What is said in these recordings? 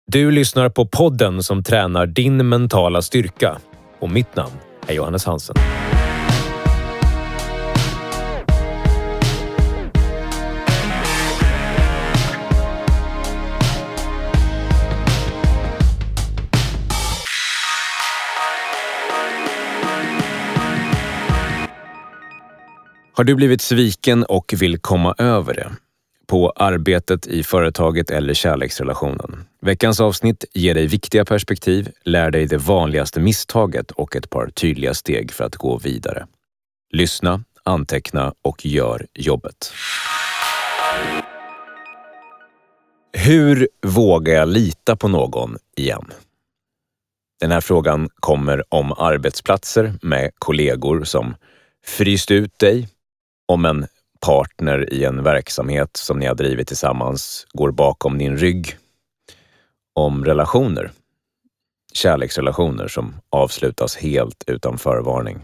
Du lyssnar på podden som tränar din mentala styrka. Och mitt namn är Johannes Hansen. Har du blivit sviken och vill komma över det? På arbetet, i företaget eller kärleksrelationen. Veckans avsnitt ger dig viktiga perspektiv, lär dig det vanligaste misstaget och ett par tydliga steg för att gå vidare. Lyssna, anteckna och gör jobbet. Hur vågar jag lita på någon igen? Den här frågan kommer om arbetsplatser med kollegor som fryst ut dig, om en partner i en verksamhet som ni har drivit tillsammans går bakom din rygg. Om relationer. Kärleksrelationer som avslutas helt utan förvarning.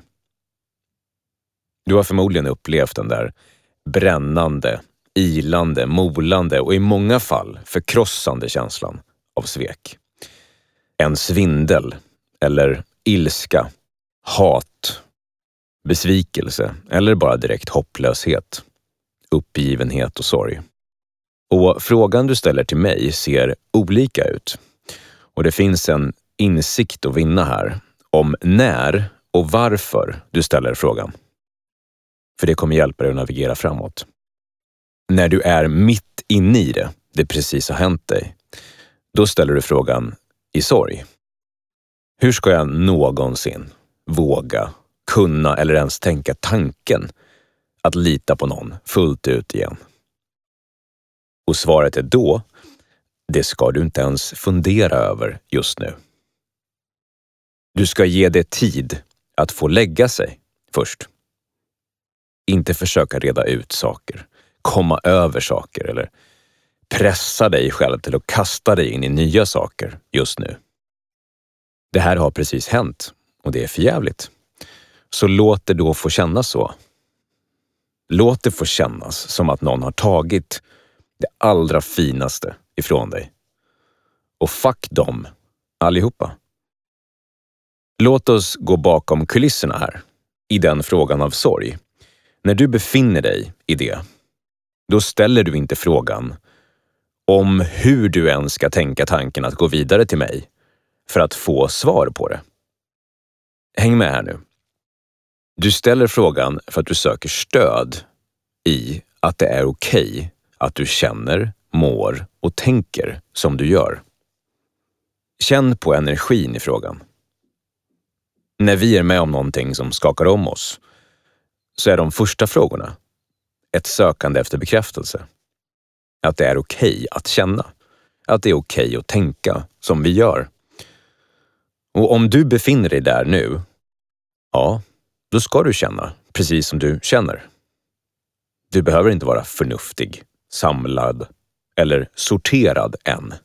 Du har förmodligen upplevt den där brännande, ilande, molande och i många fall förkrossande känslan av svek. En svindel eller ilska, hat, besvikelse eller bara direkt hopplöshet, uppgivenhet och sorg. Och frågan du ställer till mig ser olika ut. Och det finns en insikt att vinna här om när och varför du ställer frågan. För det kommer hjälpa dig att navigera framåt. När du är mitt inne i det precis har hänt dig, då ställer du frågan i sorg. Hur ska jag någonsin våga, kunna eller ens tänka tanken att lita på någon fullt ut igen? Och svaret är då, det ska du inte ens fundera över just nu. Du ska ge det tid att få lägga sig först. Inte försöka reda ut saker, komma över saker eller pressa dig själv till att kasta dig in i nya saker just nu. Det här har precis hänt och det är förjävligt. Så låt det då få kännas så. Låt det få kännas som att någon har tagit det allra finaste ifrån dig. Och fuck dem, allihopa. Låt oss gå bakom kulisserna här, i den frågan av sorg. När du befinner dig i det, då ställer du inte frågan om hur du ens ska tänka tanken att gå vidare till mig för att få svar på det. Häng med här nu. Du ställer frågan för att du söker stöd i att det är okej att du känner, mår och tänker som du gör. Känn på energin i frågan. När vi är med om någonting som skakar om oss så är de första frågorna ett sökande efter bekräftelse. Att det är okej att känna. Att det är okej att tänka som vi gör. Och om du befinner dig där nu, ja, då ska du känna precis som du känner. Du behöver inte vara förnuftig, samlad eller sorterad än.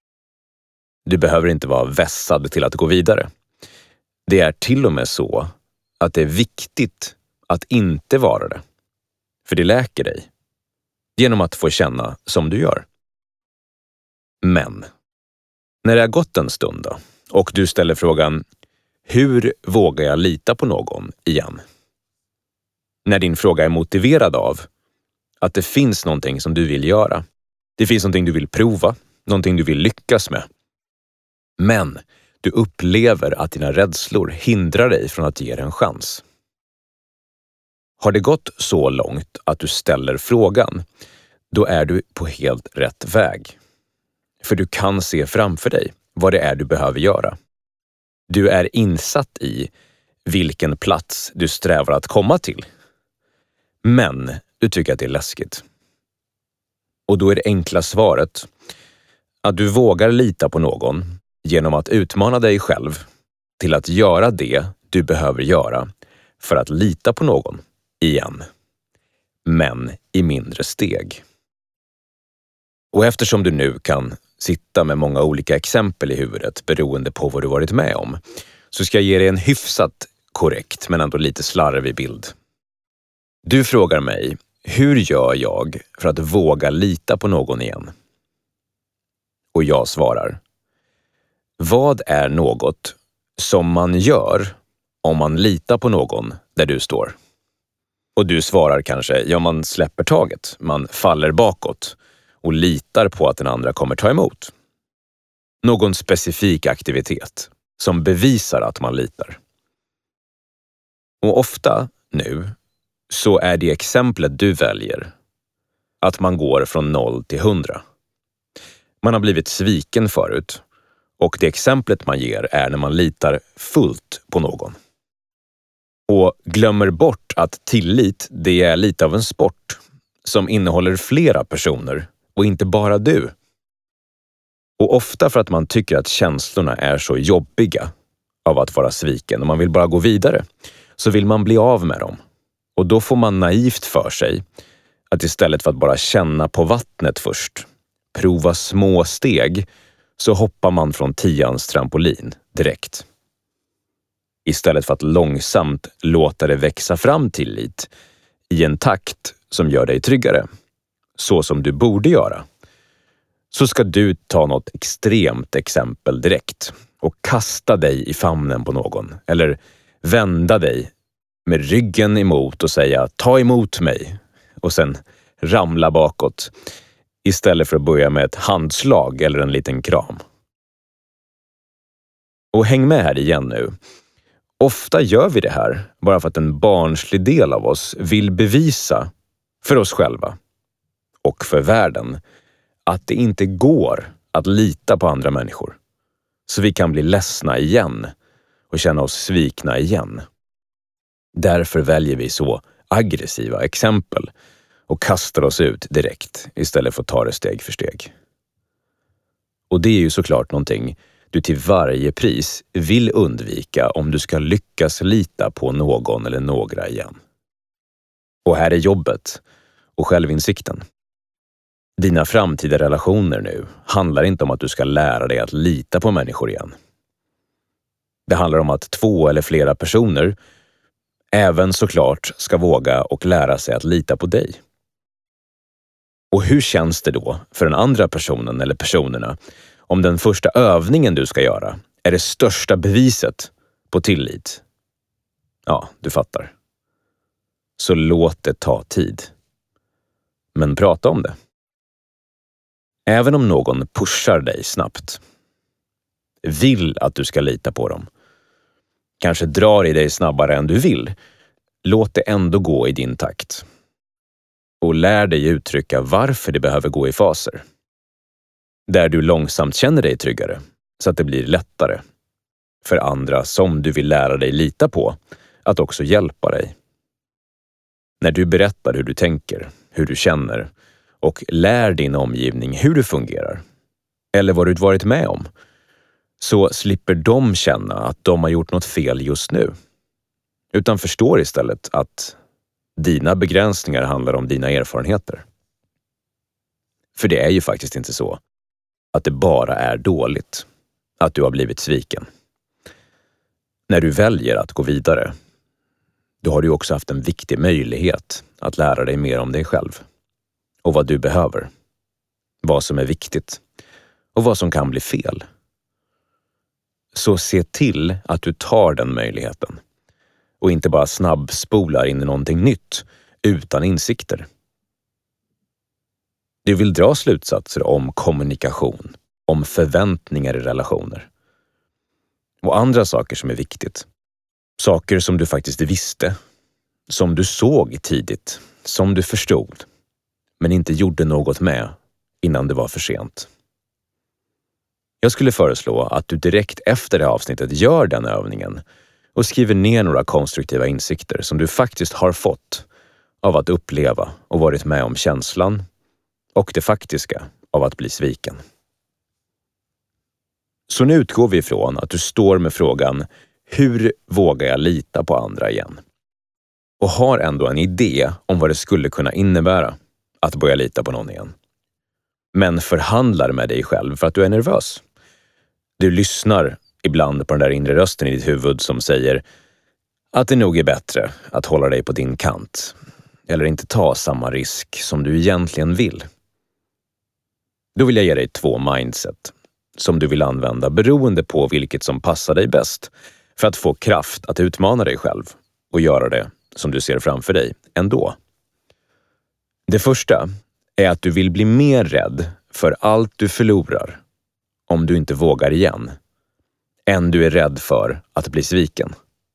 Du behöver inte vara vässad till att gå vidare. Det är till och med så att det är viktigt att inte vara det. För det läker dig. Genom att få känna som du gör. Men när det har gått en stund då, och du ställer frågan, hur vågar jag lita på någon igen? När din fråga är motiverad av att det finns någonting som du vill göra. Det finns någonting du vill prova, någonting du vill lyckas med. Men du upplever att dina rädslor hindrar dig från att ge det en chans. Har det gått så långt att du ställer frågan, då är du på helt rätt väg. För du kan se framför dig vad det är du behöver göra. Du är insatt i vilken plats du strävar att komma till. Men du tycker att det är läskigt. Och då är det enkla svaret att du vågar lita på någon genom att utmana dig själv till att göra det du behöver göra för att lita på någon igen. Men i mindre steg. Och eftersom du nu kan sitta med många olika exempel i huvudet beroende på vad du varit med om, så ska jag ge dig en hyfsat korrekt men ändå lite slarvig bild. Du frågar mig, hur gör jag för att våga lita på någon igen? Och jag svarar, Vad är något som man gör om man litar på någon där du står? Och du svarar kanske, ja, man släpper taget, man faller bakåt och litar på att den andra kommer ta emot. Någon specifik aktivitet som bevisar att man litar. Och ofta nu så är det exemplet du väljer att man går från 0 till 100. Man har blivit sviken förut och det exemplet man ger är när man litar fullt på någon. Och glömmer bort att tillit, det är lite av en sport som innehåller flera personer och inte bara du. Och ofta för att man tycker att känslorna är så jobbiga av att vara sviken och man vill bara gå vidare, så vill man bli av med dem. Och då får man naivt för sig att istället för att bara känna på vattnet först, prova små steg, så hoppar man från 10:ans trampolin direkt. Istället för att långsamt låta det växa fram tillit i en takt som gör dig tryggare, så som du borde göra, så ska du ta något extremt exempel direkt och kasta dig i famnen på någon eller vända dig med ryggen emot och säga ta emot mig och sen ramla bakåt istället för att börja med ett handslag eller en liten kram. Och häng med här igen nu. Ofta gör vi det här bara för att en barnslig del av oss vill bevisa för oss själva och för världen att det inte går att lita på andra människor. Så vi kan bli ledsna igen och känna oss svikna igen. Därför väljer vi så aggressiva exempel och kastar oss ut direkt istället för att ta det steg för steg. Och det är ju såklart någonting du till varje pris vill undvika om du ska lyckas lita på någon eller några igen. Och här är jobbet och självinsikten. Dina framtida relationer nu handlar inte om att du ska lära dig att lita på människor igen. Det handlar om att 2 eller flera personer även såklart ska våga och lära sig att lita på dig. Och hur känns det då för den andra personen eller personerna om den första övningen du ska göra är det största beviset på tillit? Ja, du fattar. Så låt det ta tid. Men prata om det. Även om någon pushar dig snabbt, vill att du ska lita på dem, kanske drar i dig snabbare än du vill, låt det ändå gå i din takt. Och lär dig uttrycka varför det behöver gå i faser. Där du långsamt känner dig tryggare, så att det blir lättare för andra som du vill lära dig lita på att också hjälpa dig. När du berättar hur du tänker, hur du känner och lär din omgivning hur du fungerar eller vad du varit med om, så slipper de känna att de har gjort något fel just nu. Utan förstår istället att dina begränsningar handlar om dina erfarenheter. För det är ju faktiskt inte så att det bara är dåligt att du har blivit sviken. När du väljer att gå vidare, då har du också haft en viktig möjlighet att lära dig mer om dig själv. Och vad du behöver. Vad som är viktigt. Och vad som kan bli fel. Så se till att du tar den möjligheten. Och inte bara snabbspolar in i någonting nytt utan insikter. Du vill dra slutsatser om kommunikation, om förväntningar i relationer. Och andra saker som är viktigt. Saker som du faktiskt visste, som du såg tidigt, som du förstod, men inte gjorde något med innan det var för sent. Jag skulle föreslå att du direkt efter det här avsnittet gör den övningen och skriver ner några konstruktiva insikter som du faktiskt har fått av att uppleva och varit med om känslan och det faktiska av att bli sviken. Så nu utgår vi ifrån att du står med frågan: hur vågar jag lita på andra igen? Och har ändå en idé om vad det skulle kunna innebära att börja lita på någon igen. Men förhandlar med dig själv för att du är nervös. Du lyssnar ibland på den där inre rösten i ditt huvud som säger att det nog är bättre att hålla dig på din kant. Eller inte ta samma risk som du egentligen vill. Då vill jag ge dig 2 mindset. som du vill använda beroende på vilket som passar dig bäst för att få kraft att utmana dig själv och göra det som du ser framför dig ändå. Det första är att du vill bli mer rädd för allt du förlorar om du inte vågar igen, än du är rädd för att bli sviken.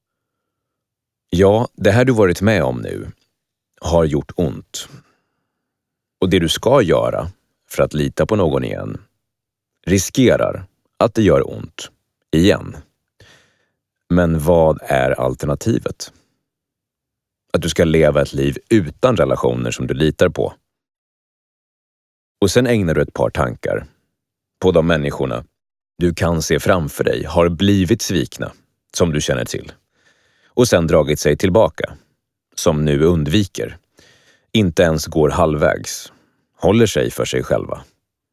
Ja, det här du varit med om nu har gjort ont. Och det du ska göra för att lita på någon igen riskerar att det gör ont igen. Men vad är alternativet? Att du ska leva ett liv utan relationer som du litar på. Och sen ägnar du ett par tankar på de människorna du kan se framför dig har blivit svikna, som du känner till. Och sen dragit sig tillbaka, som nu undviker. Inte ens går halvvägs, håller sig för sig själva.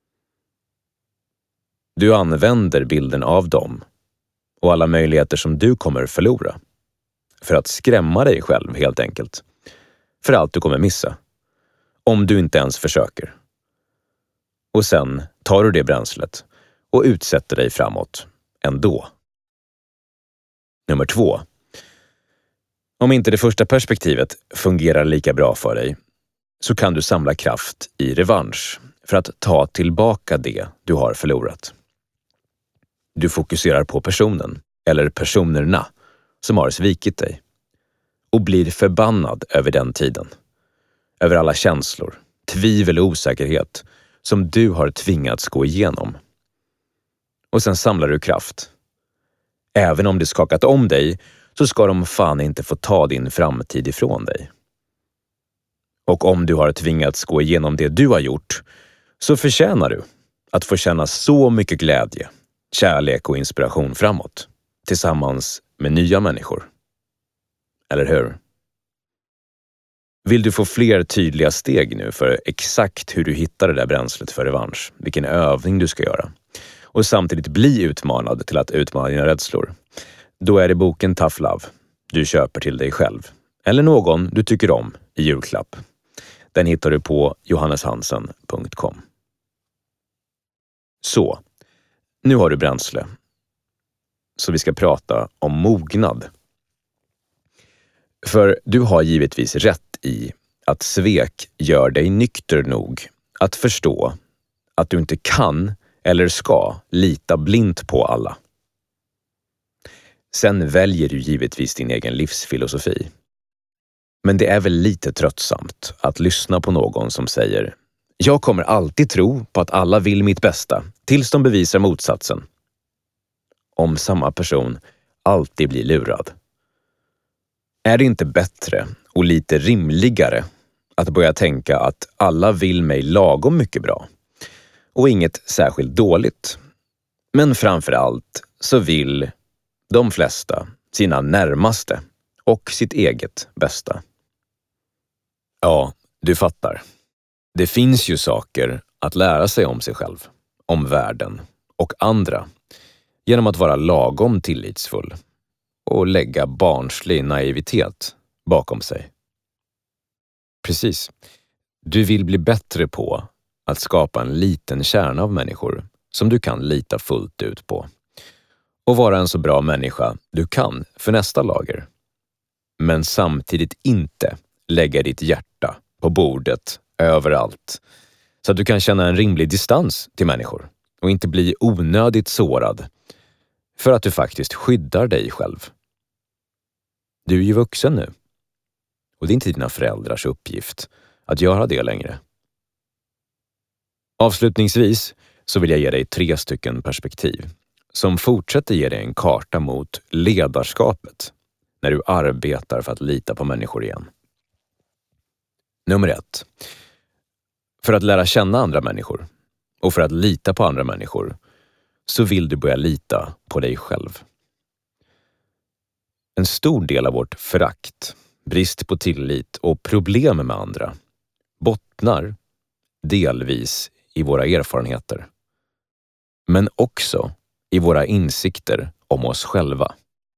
Du använder bilden av dem och alla möjligheter som du kommer förlora för att skrämma dig själv helt enkelt. För allt du kommer missa, om du inte ens försöker. Och sen tar du det bränslet och utsätter dig framåt ändå. Nummer 2. Om inte det första perspektivet fungerar lika bra för dig så kan du samla kraft i revansch för att ta tillbaka det du har förlorat. Du fokuserar på personen eller personerna som har svikit dig och blir förbannad över den tiden. Över alla känslor, tvivel och osäkerhet som du har tvingats gå igenom. Och sen samlar du kraft. Även om det skakat om dig så ska de fan inte få ta din framtid ifrån dig. Och om du har tvingats gå igenom det du har gjort så förtjänar du att få känna så mycket glädje, kärlek och inspiration framåt tillsammans med nya människor. Eller hur? Vill du få fler tydliga steg nu för exakt hur du hittar det där bränslet för revansch, vilken övning du ska göra och samtidigt bli utmanad till att utmana dina rädslor, då är det boken Tough Love du köper till dig själv eller någon du tycker om i julklapp. Den hittar du på johanneshansen.com. Så, nu har du bränsle. Så vi ska prata om mognad. För du har givetvis rätt i att svek gör dig nykter nog att förstå att du inte kan eller ska lita blint på alla. Sen väljer du givetvis din egen livsfilosofi. Men det är väl lite tröttsamt att lyssna på någon som säger "Jag kommer alltid tro på att alla vill mitt bästa tills de bevisar motsatsen." Om samma person alltid blir lurad. Är det inte bättre och lite rimligare att börja tänka att alla vill mig lagom mycket bra och inget särskilt dåligt? Men framför allt så vill de flesta sina närmaste och sitt eget bästa. Ja, du fattar. Det finns ju saker att lära sig om sig själv, om världen och andra genom att vara lagom tillitsfull och lägga barnslig naivitet bakom sig. Precis. Du vill bli bättre på att skapa en liten kärna av människor som du kan lita fullt ut på. Och vara en så bra människa du kan för nästa lager. Men samtidigt inte lägga ditt hjärta på bordet överallt så att du kan känna en rimlig distans till människor och inte bli onödigt sårad för att du faktiskt skyddar dig själv. Du är ju vuxen nu och det är inte dina föräldrars uppgift att göra det längre. Avslutningsvis så vill jag ge dig 3 stycken perspektiv som fortsätter ge dig en karta mot ledarskapet när du arbetar för att lita på människor igen. Nummer 1. För att lära känna andra människor och för att lita på andra människor så vill du börja lita på dig själv. En stor del av vårt förakt, brist på tillit och problem med andra bottnar delvis i våra erfarenheter. Men också i våra insikter om oss själva.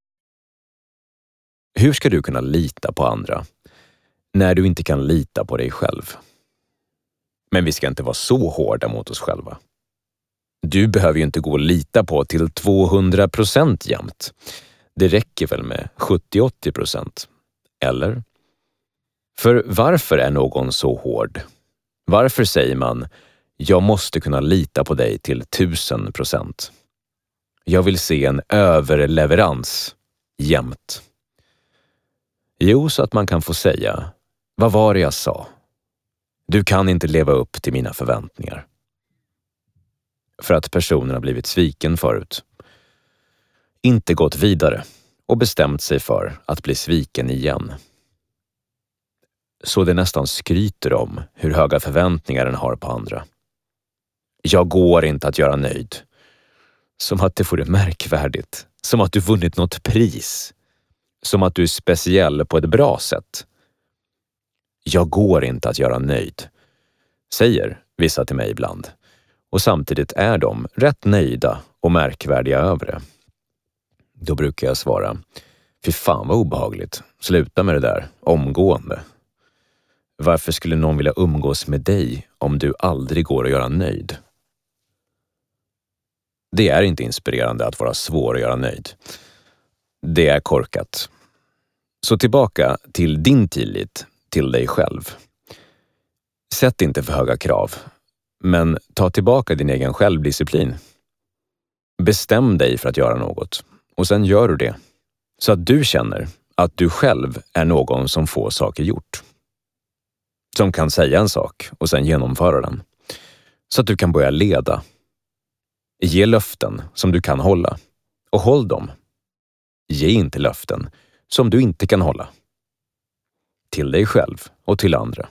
Hur ska du kunna lita på andra när du inte kan lita på dig själv? Men vi ska inte vara så hårda mot oss själva. Du behöver ju inte gå och lita på till 200% jämt. Det räcker väl med 70-80%. Eller? För varför är någon så hård? Varför säger man jag måste kunna lita på dig till 1000%? Jag vill se en överleverans jämt. Jo, så att man kan få säga, vad var det jag sa? Du kan inte leva upp till mina förväntningar. För att personen har blivit sviken förut. Inte gått vidare och bestämt sig för att bli sviken igen. Så det nästan skryter om hur höga förväntningar den har på andra. Jag går inte att göra nöjd. Som att det vore märkvärdigt. Som att du vunnit något pris. Som att du är speciell på ett bra sätt. Jag går inte att göra nöjd, säger vissa till mig ibland. Och samtidigt är de rätt nöjda och märkvärdiga över det. Då brukar jag svara, fy fan vad obehagligt. Sluta med det där, omgående. Varför skulle någon vilja umgås med dig om du aldrig går att göra nöjd? Det är inte inspirerande att vara svår att göra nöjd. Det är korkat. Så tillbaka till din tillit till dig själv. Sätt inte för höga krav, men ta tillbaka din egen självdisciplin. Bestäm dig för att göra något och sen gör du det. Så att du känner att du själv är någon som får saker gjort. Som kan säga en sak och sen genomföra den. Så att du kan börja leda. Ge löften som du kan hålla. Och håll dem. Ge inte löften som du inte kan hålla. Till dig själv och till andra.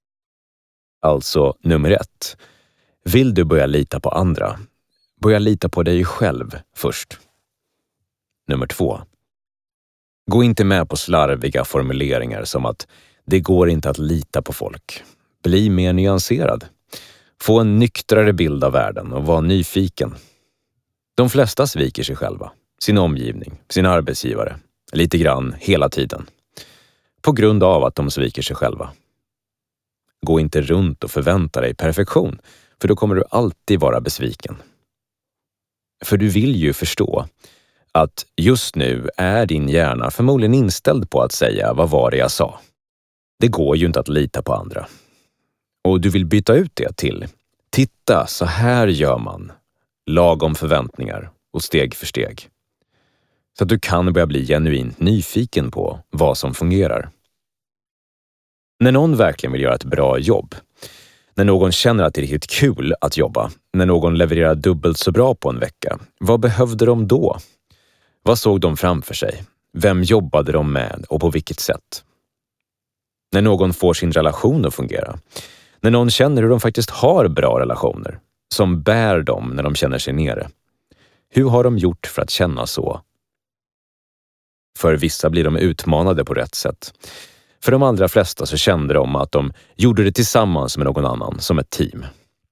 Alltså nummer 1. Vill du börja lita på andra? Börja lita på dig själv först. Nummer 2. Gå inte med på slarviga formuleringar som att det går inte att lita på folk. Bli mer nyanserad. Få en nyktrare bild av världen och var nyfiken. De flesta sviker sig själva, sin omgivning, sin arbetsgivare, lite grann hela tiden. På grund av att de sviker sig själva. Gå inte runt och förvänta dig perfektion, för då kommer du alltid vara besviken. För du vill ju förstå att just nu är din hjärna förmodligen inställd på att säga vad var det jag sa. Det går ju inte att lita på andra. Och du vill byta ut det till titta, så här gör man. Lagom förväntningar och steg för steg. Så att du kan börja bli genuint nyfiken på vad som fungerar. När någon verkligen vill göra ett bra jobb, när någon känner att det är riktigt kul att jobba, när någon levererar dubbelt så bra på en vecka, vad behövde de då? Vad såg de framför sig? Vem jobbade de med och på vilket sätt? När någon får sin relation att fungera, när någon känner hur de faktiskt har bra relationer, som bär dem när de känner sig nere. Hur har de gjort för att känna så? För vissa blir de utmanade på rätt sätt. För de allra flesta så kände de att de gjorde det tillsammans med någon annan, som ett team.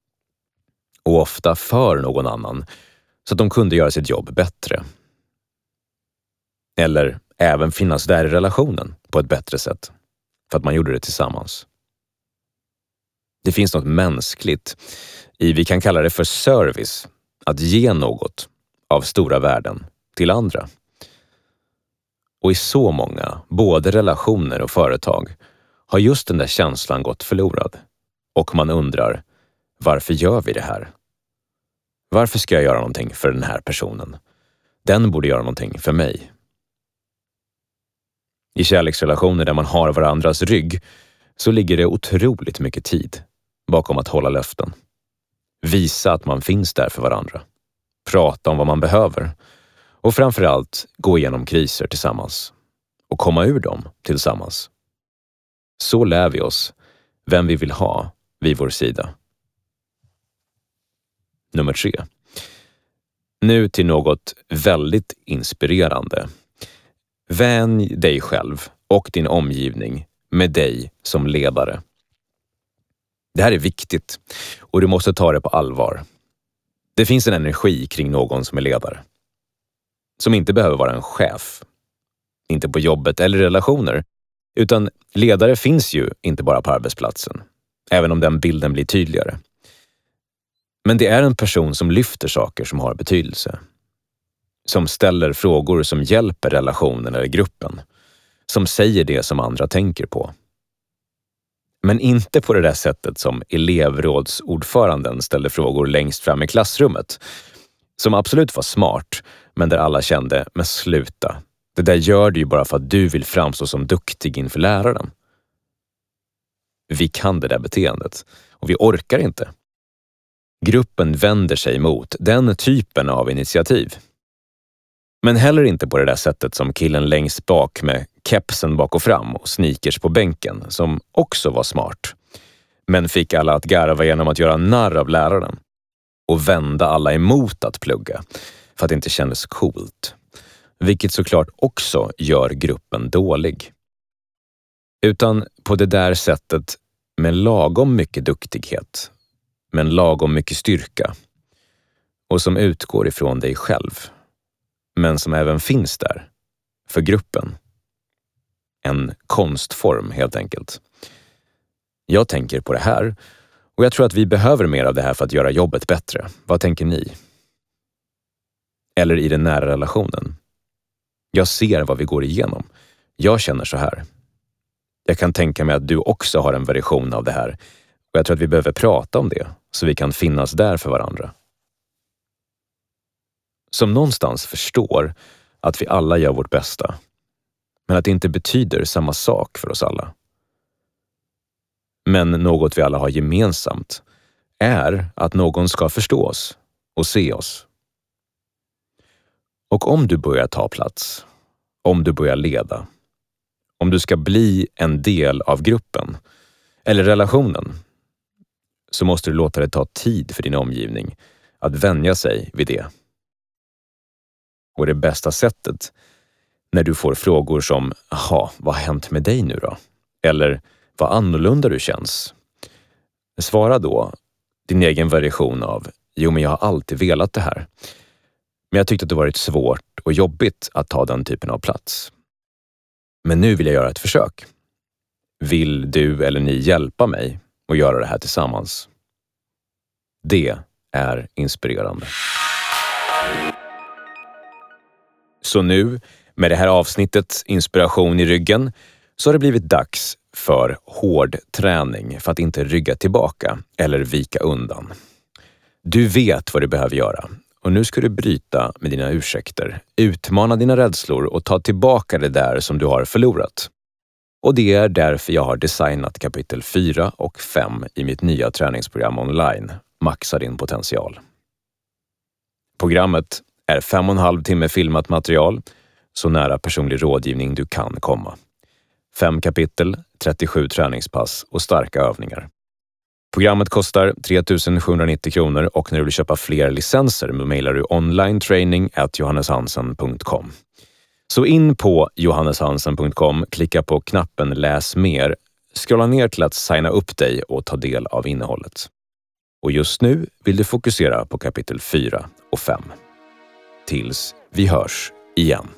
Och ofta för någon annan, så att de kunde göra sitt jobb bättre. Eller även finnas där i relationen på ett bättre sätt. För att man gjorde det tillsammans. Det finns något mänskligt i, vi kan kalla det för service, att ge något av stora värden till andra. Och i så många, både relationer och företag, har just den där känslan gått förlorad. Och man undrar, varför gör vi det här? Varför ska jag göra någonting för den här personen? Den borde göra någonting för mig. I kärleksrelationer där man har varandras rygg så ligger det otroligt mycket tid bakom att hålla löften. Visa att man finns där för varandra. Prata om vad man behöver. Och framförallt gå igenom kriser tillsammans. Och komma ur dem tillsammans. Så lär vi oss vem vi vill ha vid vår sida. Nummer 3. Nu till något väldigt inspirerande. Vänj dig själv och din omgivning med dig som ledare. Det här är viktigt och du måste ta det på allvar. Det finns en energi kring någon som är ledare. Som inte behöver vara en chef. Inte på jobbet eller relationer. Utan ledare finns ju inte bara på arbetsplatsen. Även om den bilden blir tydligare. Men det är en person som lyfter saker som har betydelse. Som ställer frågor som hjälper relationen eller gruppen. Som säger det som andra tänker på. Men inte på det där sättet som elevrådsordföranden ställde frågor längst fram i klassrummet. Som absolut var smart, men där alla kände, men sluta. Det där gör du ju bara för att du vill framstå som duktig inför läraren. Vi kan det där beteendet och vi orkar inte. Gruppen vänder sig mot den typen av initiativ. Men heller inte på det där sättet som killen längst bak med kepsen bak och fram och sneakers på bänken, som också var smart. Men fick alla att garva genom att göra narr av läraren. Och vända alla emot att plugga, för att det inte kändes coolt. Vilket såklart också gör gruppen dålig. Utan på det där sättet med lagom mycket duktighet, men lagom mycket styrka. Och som utgår ifrån dig själv. Men som även finns där, för gruppen. En konstform helt enkelt. Jag tänker på det här och jag tror att vi behöver mer av det här för att göra jobbet bättre. Vad tänker ni? Eller i den nära relationen. Jag ser vad vi går igenom. Jag känner så här. Jag kan tänka mig att du också har en version av det här och jag tror att vi behöver prata om det så vi kan finnas där för varandra. Som någonstans förstår att vi alla gör vårt bästa, men att det inte betyder samma sak för oss alla. Men något vi alla har gemensamt är att någon ska förstå oss och se oss. Och om du börjar ta plats, om du börjar leda, om du ska bli en del av gruppen eller relationen, så måste du låta det ta tid för din omgivning att vänja sig vid det. Och det bästa sättet när du får frågor som vad har hänt med dig nu då? Eller vad annorlunda du känns. Svara då din egen version av men jag har alltid velat det här. Men jag tyckte att det varit svårt och jobbigt att ta den typen av plats. Men nu vill jag göra ett försök. Vill du eller ni hjälpa mig att göra det här tillsammans? Det är inspirerande. Så nu, med det här avsnittet inspiration i ryggen, så har det blivit dags för hård träning för att inte rygga tillbaka eller vika undan. Du vet vad du behöver göra och nu ska du bryta med dina ursäkter, utmana dina rädslor och ta tillbaka det där som du har förlorat. Och det är därför jag har designat kapitel 4 och 5 i mitt nya träningsprogram online, Maxa din potential. Programmet är 5,5 timme filmat material, så nära personlig rådgivning du kan komma. 5 kapitel, 37 träningspass och starka övningar. Programmet kostar 3 790 kronor och när du vill köpa fler licenser mejlar du onlinetraining@johanneshansen.com. Så in på johanneshansen.com, klicka på knappen läs mer, scrolla ner till att signa upp dig och ta del av innehållet. Och just nu vill du fokusera på kapitel 4 och 5. Tills vi hörs igen.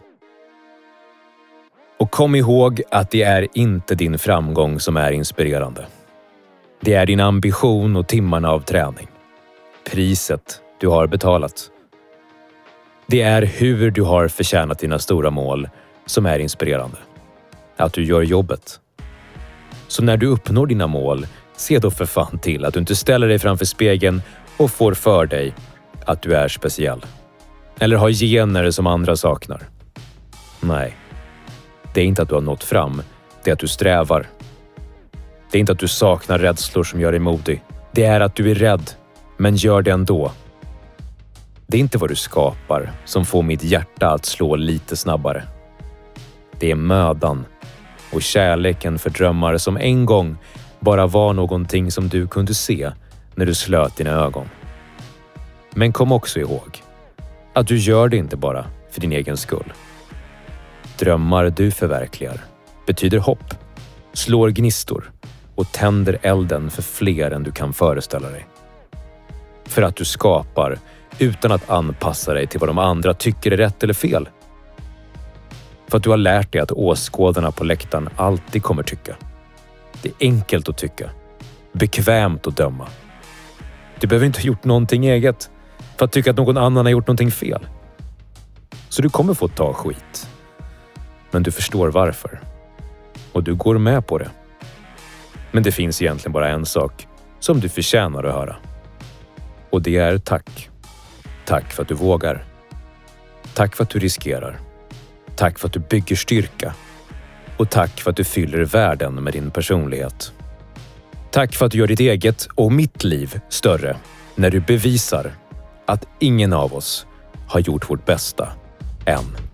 Och kom ihåg att det är inte din framgång som är inspirerande. Det är din ambition och timmarna av träning. Priset du har betalat. Det är hur du har förtjänat dina stora mål som är inspirerande. Att du gör jobbet. Så när du uppnår dina mål, se då för fan till att du inte ställer dig framför spegeln och får för dig att du är speciell. Eller har gener som andra saknar. Nej. Det är inte att du har nått fram. Det är att du strävar. Det är inte att du saknar rädslor som gör dig modig. Det är att du är rädd, men gör det ändå. Det är inte vad du skapar som får mitt hjärta att slå lite snabbare. Det är mödan och kärleken för drömmar som en gång bara var någonting som du kunde se när du slöt dina ögon. Men kom också ihåg att du gör det inte bara för din egen skull. Drömmar du förverkligar betyder hopp, slår gnistor och tänder elden för fler än du kan föreställa dig. För att du skapar utan att anpassa dig till vad de andra tycker är rätt eller fel. För att du har lärt dig att åskådarna på läktaren alltid kommer tycka. Det är enkelt att tycka, bekvämt att döma. Du behöver inte ha gjort någonting eget för att tycka att någon annan har gjort någonting fel. Så du kommer få ta skit. Men du förstår varför. Och du går med på det. Men det finns egentligen bara en sak som du förtjänar att höra. Och det är tack. Tack för att du vågar. Tack för att du riskerar. Tack för att du bygger styrka. Och tack för att du fyller världen med din personlighet. Tack för att du gör ditt eget och mitt liv större när du bevisar att ingen av oss har gjort vårt bästa än.